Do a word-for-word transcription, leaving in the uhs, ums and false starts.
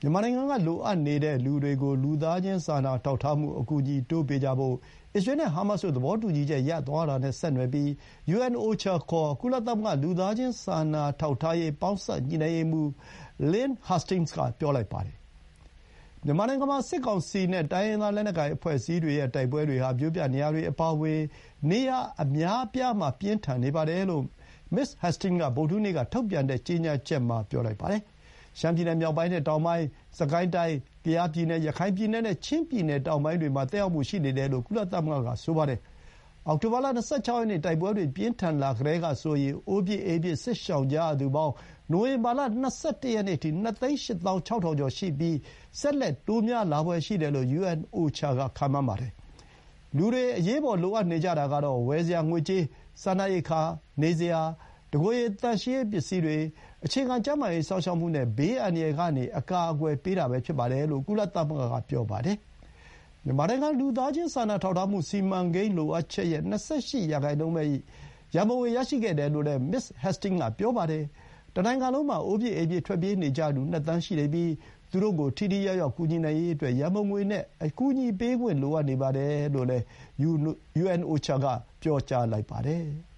မြန်မာနိုင်ငံကလိုအပ်နေတဲ့လူတွေကိုလူသားချင်းစာနာထောက်ထားမှုအကူအညီတိုးပေးကြဖို့အစ္စရေးနဲ့ဟာမတ်စ်တို့သဘောတူညီချက်ရသွားတာနဲ့ဆက်နွယ်ပြီး ယူအန် အိုချာ ခေါ် ကုလသမဂ္ဂလူသားချင်းစာနာထောက်ထားရေးပေါင်းစပ်ညှိနှိုင်းရေးမှူး Lynn Hastings က ပြောလိုက်ပါတယ်။ မြန်မာနိုင်ငံမှာစစ်ကောင်စီနဲ့တိုင်းရင်းသားလက်နက်ကိုင်အဖွဲ့အစည်းတွေရဲ့တိုက်ပွဲတွေဟာမြို့ပြနေရာတွေအပါအဝင်နေရာအများအပြားမှာပြင်းထန်နေပါတယ်လို့ မစ္စ Hastings က ဗုဒ္ဓဟူးနေ့ကထုတ်ပြန်တဲ့ကြေညာချက်မှာပြောလိုက်ပါတယ်။ ရှမ်းပြည်နယ်မြောက်ပိုင်းနဲ့တောင်ပိုင်း၊ စစ်ကိုင်းတိုင်း၊ ကယားပြည်နယ်၊ ရခိုင်ပြည်နယ်နဲ့ချင်းပြည်နယ်တောင်ပိုင်းတွေမှာသက်ရောက်မှုရှိနေတယ်လို့ ကုလသမဂ္ဂကဆိုပါတယ်။ အောက်တိုဘာလ ၂၆ ရက်နေ့တိုက်ပွဲတွေပြင်းထန်လာကတည်းကဆိုရင် အိုးပစ်အိမ်ပစ်စစ်ရှောင်ကြရသူပေါင်း နိုဝင်ဘာလ ၂၁ ရက်နေ့အထိ ၂ သိန်း ၈ သောင်း ၆ ထောင်ကျော်ရှိပြီး ဆက်လက်တိုးများလာဖွယ်ရှိတယ်လို့ ယူအန် အိုချာ က ခန့်မှန်းပါတယ်။ လူတွေအရေးပေါ်လိုအပ်နေကြတာကတော့ ဝယ်စရာငွေကြေး၊ စားနပ်ရိက္ခာ၊ နေစရာ၊ တကိုယ်ရေသန့်ရှင်းရေးပစ္စည်းတွေ၊ အခြေခံကျန်းမာရေးစောင့်ရှောက်မှုနဲ့ ဘေးအန္တရာယ်ကနေအကာအကွယ်ပေးတာပဲဖြစ်တယ်လို့ ကုလသမဂ္ဂကပြောပါတယ်။ မြန်မာနိုင်ငံလူသားချင်းစာနာထောက်ထားမှုစီမံကိန်းလိုအပ်ချက်ရဲ့ ၂၈ ရာနှုန်းပဲ ရံပုံငွေရရှိခဲ့တယ်လို့လည်း မစ္စ Hastings ကပြောပါတယ်။ တနိုင်ငံလုံးမှာ အိုးပစ်အိမ်ပစ်ထွက်ပြေးနေကြသူ ၂ သန်းရှိနေပြီး သူတို့ကို ထိထိရောက်ရောက်ကူညီနိုင်ရေးအတွက် ရံပုံငွေနဲ့အကူအညီပေးခွင့်လိုအပ်နေပါတယ်လို့လည်း ယူအန် အိုချာ က ပြောလိုက်ပါတယ်။